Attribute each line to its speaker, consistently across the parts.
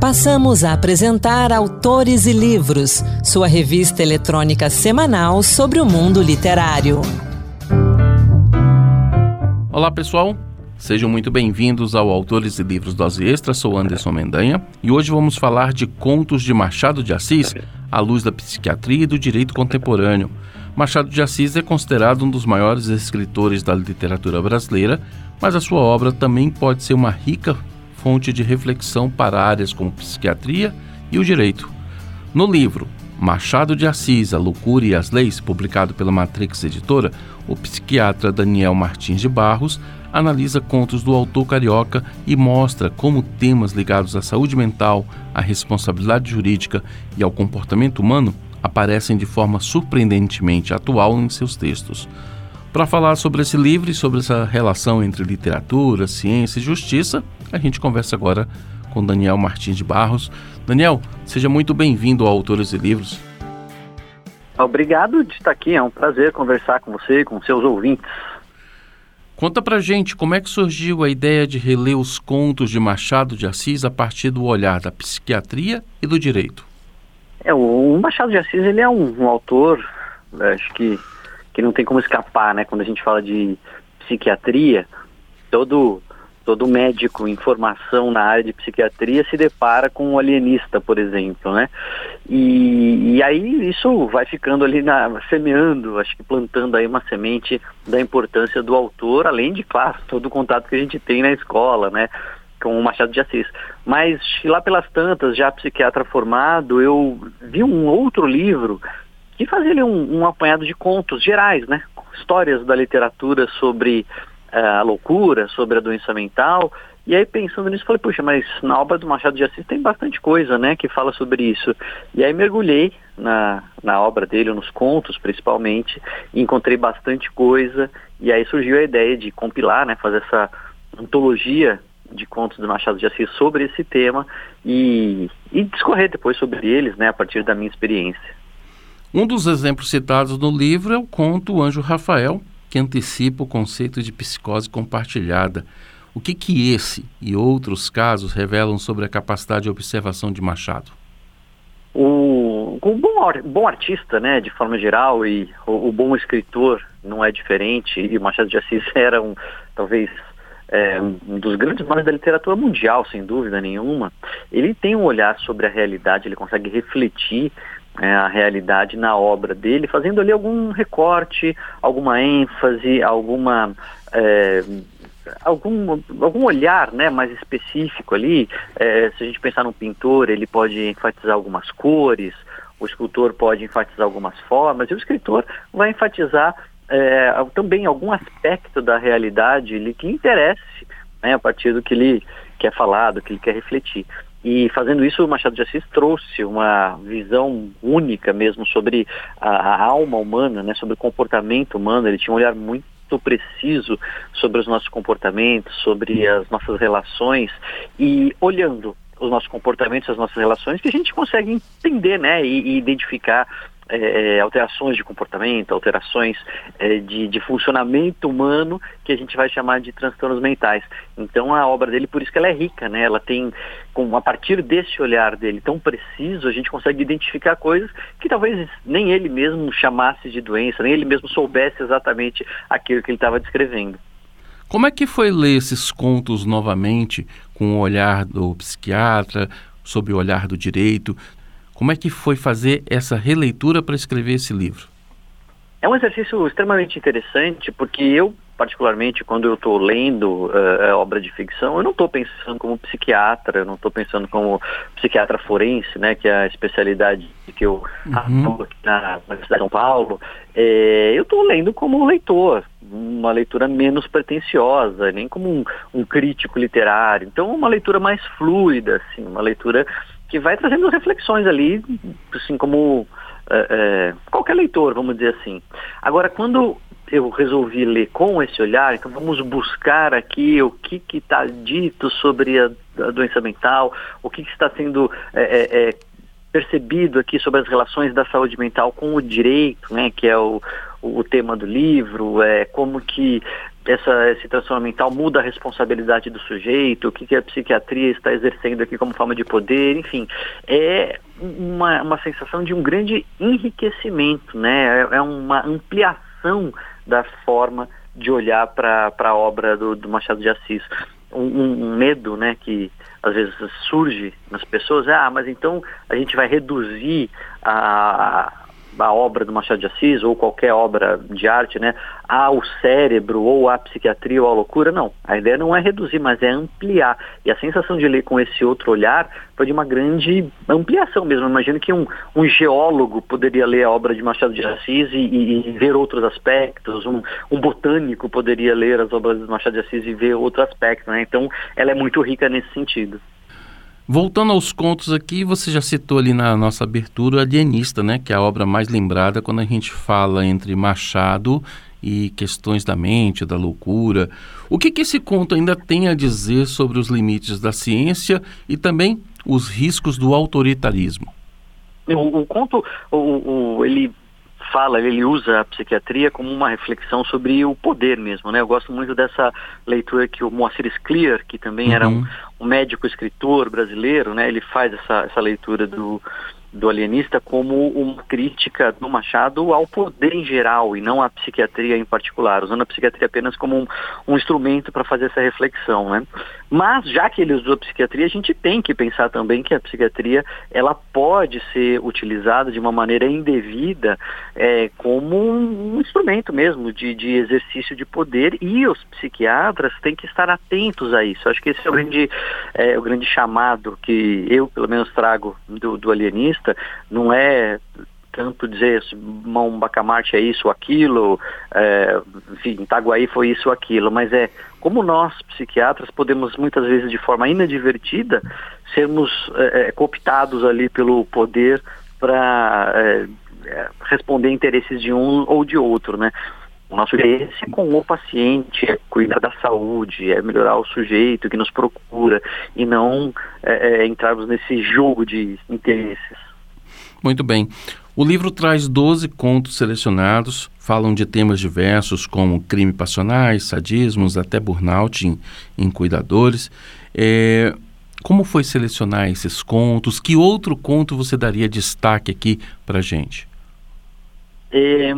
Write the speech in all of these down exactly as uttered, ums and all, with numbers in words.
Speaker 1: Passamos a apresentar Autores e Livros, sua revista eletrônica semanal sobre o mundo literário.
Speaker 2: Olá pessoal, sejam muito bem-vindos ao Autores e Livros Dose Extra, sou Anderson Mendanha e hoje vamos falar de contos de Machado de Assis à luz da psiquiatria e do direito contemporâneo. Machado de Assis é considerado um dos maiores escritores da literatura brasileira, mas a sua obra também pode ser uma rica fonte de reflexão para áreas como psiquiatria e o direito. No livro Machado de Assis, A Loucura e as Leis, publicado pela Matrix Editora, o psiquiatra Daniel Martins de Barros analisa contos do autor carioca e mostra como temas ligados à saúde mental, à responsabilidade jurídica e ao comportamento humano aparecem de forma surpreendentemente atual em seus textos. Para falar sobre esse livro e sobre essa relação entre literatura, ciência e justiça, a gente conversa agora com Daniel Martins de Barros. Daniel, seja muito bem-vindo ao Autores e Livros.
Speaker 3: Obrigado de estar aqui, é um prazer conversar com você e com seus ouvintes.
Speaker 2: Conta pra gente como é que surgiu a ideia de reler os contos de Machado de Assis a partir do olhar da psiquiatria e do direito.
Speaker 3: É, o Machado de Assis ele é um, um autor, acho que, que não tem como escapar, né? Quando a gente fala de psiquiatria, todo... Todo médico em formação na área de psiquiatria se depara com um alienista, por exemplo, né? E, e aí isso vai ficando ali, na, semeando, acho que plantando aí uma semente da importância do autor, além de, claro, todo o contato que a gente tem na escola, né? Com o Machado de Assis. Mas lá pelas tantas, já psiquiatra formado, eu vi um outro livro que fazia ali um, um apanhado de contos gerais, né? Histórias da literatura sobre a loucura, sobre a doença mental, e aí pensando nisso, falei, puxa, mas na obra do Machado de Assis tem bastante coisa, né, que fala sobre isso. E aí mergulhei na, na obra dele, nos contos principalmente, e encontrei bastante coisa, e aí surgiu a ideia de compilar, né, fazer essa antologia de contos do Machado de Assis sobre esse tema, e, e discorrer depois sobre eles, né, a partir da minha experiência.
Speaker 2: Um dos exemplos citados no livro é o conto O Anjo Rafael, que antecipa o conceito de psicose compartilhada. O que que esse e outros casos revelam sobre a capacidade de observação de Machado?
Speaker 3: O, o bom, bom artista, né, de forma geral, e o, o bom escritor não é diferente, e o Machado de Assis era um, talvez, é, um dos grandes nomes da literatura mundial, sem dúvida nenhuma. Ele tem um olhar sobre a realidade, ele consegue refletir É, a realidade na obra dele, fazendo ali algum recorte, alguma ênfase, alguma, é, algum, algum olhar, né, mais específico ali. É, se a gente pensar num pintor, ele pode enfatizar algumas cores, o escultor pode enfatizar algumas formas, e o escritor vai enfatizar é, também algum aspecto da realidade ali, que lhe interesse, né, a partir do que ele quer falar, do que ele quer refletir. E fazendo isso, o Machado de Assis trouxe uma visão única mesmo sobre a, a alma humana, né, sobre o comportamento humano. Ele tinha um olhar muito preciso sobre os nossos comportamentos, sobre as nossas relações, e olhando os nossos comportamentos, as nossas relações, que a gente consegue entender, né, e, e identificar É, alterações de comportamento, alterações é, de, de funcionamento humano, que a gente vai chamar de transtornos mentais. Então a obra dele, por isso que ela é rica, né? Ela tem, com, a partir desse olhar dele tão preciso, a gente consegue identificar coisas que talvez nem ele mesmo chamasse de doença, nem ele mesmo soubesse exatamente aquilo que ele estava descrevendo.
Speaker 2: Como é que foi ler esses contos novamente, com o olhar do psiquiatra, sob o olhar do direito? Como é que foi fazer essa releitura para escrever esse livro?
Speaker 3: É um exercício extremamente interessante, porque eu, particularmente, quando eu estou lendo uh, obra de ficção, eu não estou pensando como psiquiatra, eu não estou pensando como psiquiatra forense, né, que é a especialidade que eu atuo uhum. aqui na Universidade de São Paulo. É, eu estou lendo como leitor, uma leitura menos pretensiosa, nem como um, um crítico literário. Então, uma leitura mais fluida, assim, uma leitura que vai trazendo reflexões ali, assim como é, é, qualquer leitor, vamos dizer assim. Agora, quando eu resolvi ler com esse olhar, então vamos buscar aqui o que está dito sobre a, a doença mental, o que, que está sendo é, é, percebido aqui sobre as relações da saúde mental com o direito, né, que é o, o tema do livro, é, como que essa, esse transtorno mental muda a responsabilidade do sujeito, o que, que a psiquiatria está exercendo aqui como forma de poder, enfim, é uma, uma sensação de um grande enriquecimento, né? É, é uma ampliação da forma de olhar para a obra do, do Machado de Assis. Um, um, um medo, né, que às vezes surge nas pessoas, ah, mas então a gente vai reduzir a, a obra do Machado de Assis ou qualquer obra de arte, né, ao cérebro ou à psiquiatria ou à loucura. Não, a ideia não é reduzir, mas é ampliar. E a sensação de ler com esse outro olhar foi de uma grande ampliação mesmo. Eu imagino que um, um geólogo poderia ler a obra de Machado de Assis e, e, e ver outros aspectos, um, um botânico poderia ler as obras de Machado de Assis e ver outro aspecto, né? Então ela é muito rica nesse sentido.
Speaker 2: Voltando aos contos aqui, você já citou ali na nossa abertura o Alienista, né, que é a obra mais lembrada quando a gente fala entre Machado e questões da mente, da loucura. O que, que esse conto ainda tem a dizer sobre os limites da ciência e também os riscos do autoritarismo?
Speaker 3: O, o conto, o, o, ele fala, ele usa a psiquiatria como uma reflexão sobre o poder mesmo, né? Eu gosto muito dessa leitura que o Moacir Scliar, que também uhum. era um, um médico escritor brasileiro, né? Ele faz essa, essa leitura do, do Alienista como uma crítica do Machado ao poder em geral e não à psiquiatria em particular, usando a psiquiatria apenas como um, um instrumento para fazer essa reflexão, né? Mas, já que ele usou a psiquiatria, a gente tem que pensar também que a psiquiatria, ela pode ser utilizada de uma maneira indevida é, como um instrumento mesmo de, de exercício de poder, e os psiquiatras têm que estar atentos a isso. Acho que esse é o grande, é, o grande chamado que eu, pelo menos, trago do, do Alienista. Não é tanto dizer Mão Bacamarte é isso ou aquilo, é, enfim, Itaguaí foi isso ou aquilo, mas é como nós, psiquiatras, podemos muitas vezes de forma inadvertida sermos é, cooptados ali pelo poder para é, responder interesses de um ou de outro, né? O nosso interesse é com o paciente, é cuidar da saúde, é melhorar o sujeito que nos procura e não é, é, entrarmos nesse jogo de interesses.
Speaker 2: Muito bem. O livro traz doze contos selecionados, falam de temas diversos como crime passionais, sadismos, até burnout em, em cuidadores. É, como foi selecionar esses contos? Que outro conto você daria destaque aqui para a gente?
Speaker 3: É,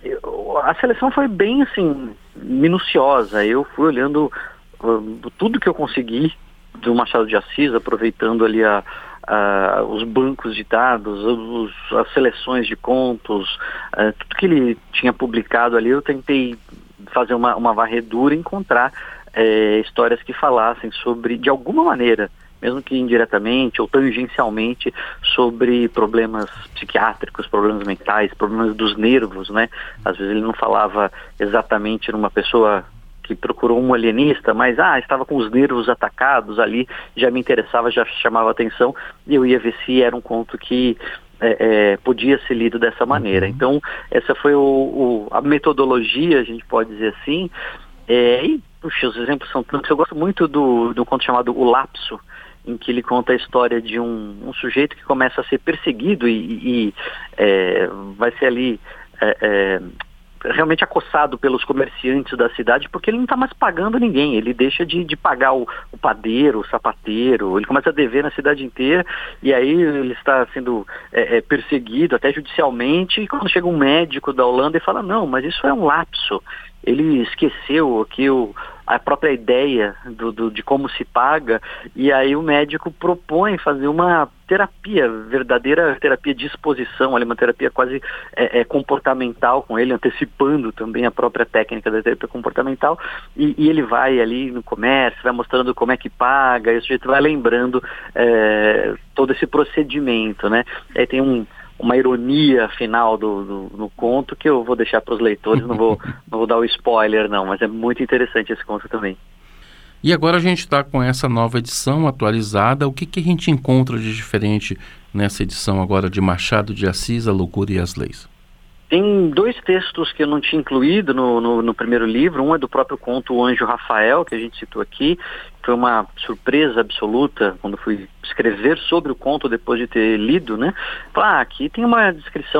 Speaker 3: a seleção foi bem assim, minuciosa. Eu fui olhando uh, tudo que eu consegui do Machado de Assis, aproveitando ali a Uh, os bancos de dados, os, as seleções de contos, uh, tudo que ele tinha publicado ali, eu tentei fazer uma, uma varredura e encontrar uh, histórias que falassem sobre, de alguma maneira, mesmo que indiretamente ou tangencialmente, sobre problemas psiquiátricos, problemas mentais, problemas dos nervos, né? Às vezes ele não falava exatamente numa pessoa que procurou um alienista, mas ah, estava com os nervos atacados ali, já me interessava, já chamava atenção, e eu ia ver se era um conto que é, é, podia ser lido dessa maneira. Uhum. Então, essa foi o, o, a metodologia, a gente pode dizer assim, é, e puxa, os exemplos são tantos. Eu gosto muito do, do conto chamado O Lapso, em que ele conta a história de um, um sujeito que começa a ser perseguido e, e é, vai ser ali... É, é, realmente acossado pelos comerciantes da cidade, porque ele não está mais pagando ninguém, ele deixa de, de pagar o, o padeiro, o sapateiro, ele começa a dever na cidade inteira, e aí ele está sendo é, é, perseguido até judicialmente, e quando chega um médico da Holanda e fala, não, mas isso é um lapso, ele esqueceu que o, a própria ideia do, do, de como se paga, e aí o médico propõe fazer uma terapia, verdadeira terapia de exposição, uma terapia quase é, é, comportamental com ele, antecipando também a própria técnica da terapia comportamental, e, e ele vai ali no comércio, vai mostrando como é que paga, e o sujeito vai lembrando é, todo esse procedimento, né? Aí tem um uma ironia final do, do, do conto que eu vou deixar para os leitores, não vou, não vou dar o spoiler não, mas é muito interessante esse conto também.
Speaker 2: E agora a gente está com essa nova edição atualizada, o que, que a gente encontra de diferente nessa edição agora de Machado de Assis, A Loucura e as Leis?
Speaker 3: Tem dois textos que eu não tinha incluído no, no, no primeiro livro. Um é do próprio conto O Anjo Rafael, que a gente citou aqui. Foi uma surpresa absoluta quando fui escrever sobre o conto depois de ter lido, né? Ah, aqui tem uma descrição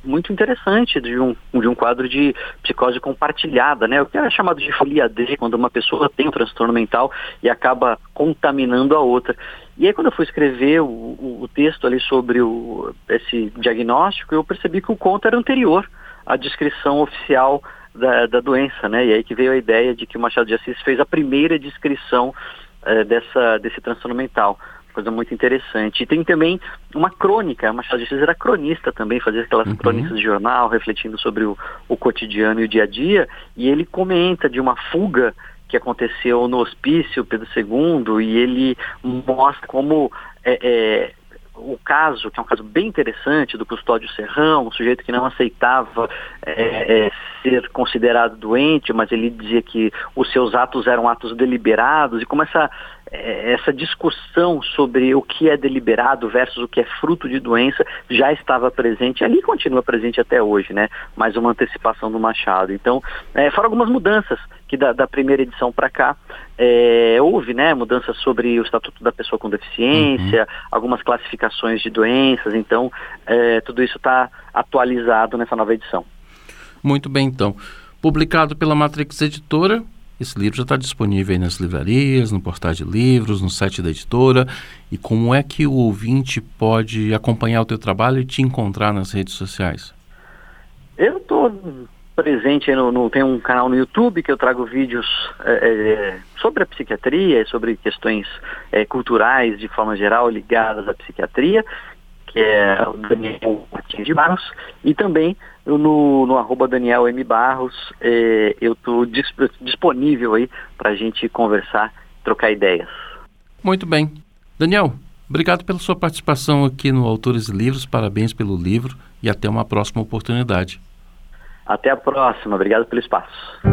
Speaker 3: muito interessante de um, de um quadro de psicose compartilhada, né? O que era chamado de folia D, quando uma pessoa tem um transtorno mental e acaba contaminando a outra. E aí, quando eu fui escrever o, o, o texto ali sobre o, esse diagnóstico, eu percebi que o conto era anterior à descrição oficial da, da doença, né? E aí que veio a ideia de que o Machado de Assis fez a primeira descrição eh, dessa, desse transtorno mental. Coisa muito interessante. E tem também uma crônica, o Machado de Assis era cronista também, fazia aquelas uhum. crônicas de jornal, refletindo sobre o, o cotidiano e o dia a dia, e ele comenta de uma fuga que aconteceu no Hospício Pedro segundo, e ele mostra como é, é, o caso, que é um caso bem interessante, do Custódio Serrão, um sujeito que não aceitava é, é, ser considerado doente, mas ele dizia que os seus atos eram atos deliberados, e como essa, essa discussão sobre o que é deliberado versus o que é fruto de doença já estava presente, e ali continua presente até hoje, né? Mais uma antecipação do Machado. Então, é, foram algumas mudanças que da, da primeira edição para cá é, houve, né? Mudanças sobre o Estatuto da Pessoa com Deficiência, uhum. algumas classificações de doenças, então é, tudo isso está atualizado nessa nova edição.
Speaker 2: Muito bem, então. Publicado pela Matrix Editora, esse livro já está disponível aí nas livrarias, no portal de livros, no site da editora. E como é que o ouvinte pode acompanhar o teu trabalho e te encontrar nas redes sociais?
Speaker 3: Eu estou presente no, no... Tem um canal no YouTube que eu trago vídeos é, sobre a psiquiatria, sobre questões é, culturais, de forma geral, ligadas à psiquiatria, que é o Daniel Martins de Barros, e também no, no arroba Daniel M. Barros, é, eu estou disp- disponível aí para a gente conversar, trocar ideias.
Speaker 2: Muito bem. Daniel, obrigado pela sua participação aqui no Autores e Livros, parabéns pelo livro e até uma próxima oportunidade.
Speaker 3: Até a próxima, obrigado pelo espaço.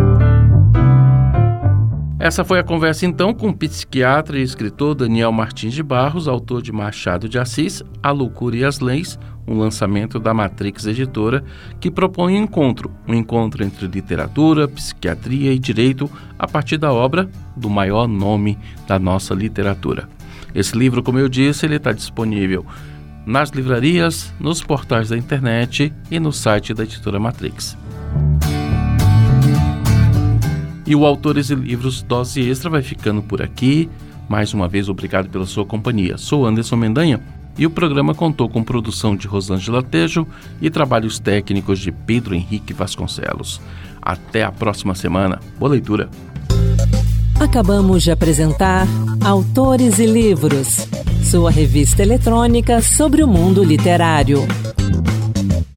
Speaker 2: Essa foi a conversa, então, com o psiquiatra e escritor Daniel Martins de Barros, autor de Machado de Assis, A Loucura e as Leis, um lançamento da Matrix Editora, que propõe um encontro, um encontro entre literatura, psiquiatria e direito, a partir da obra do maior nome da nossa literatura. Esse livro, como eu disse, ele está disponível nas livrarias, nos portais da internet e no site da Editora Matrix. E o Autores e Livros Dose Extra vai ficando por aqui. Mais uma vez, obrigado pela sua companhia. Sou Anderson Mendanha e o programa contou com produção de Rosângela Tejo e trabalhos técnicos de Pedro Henrique Vasconcelos. Até a próxima semana. Boa leitura.
Speaker 1: Acabamos de apresentar Autores e Livros, sua revista eletrônica sobre o mundo literário.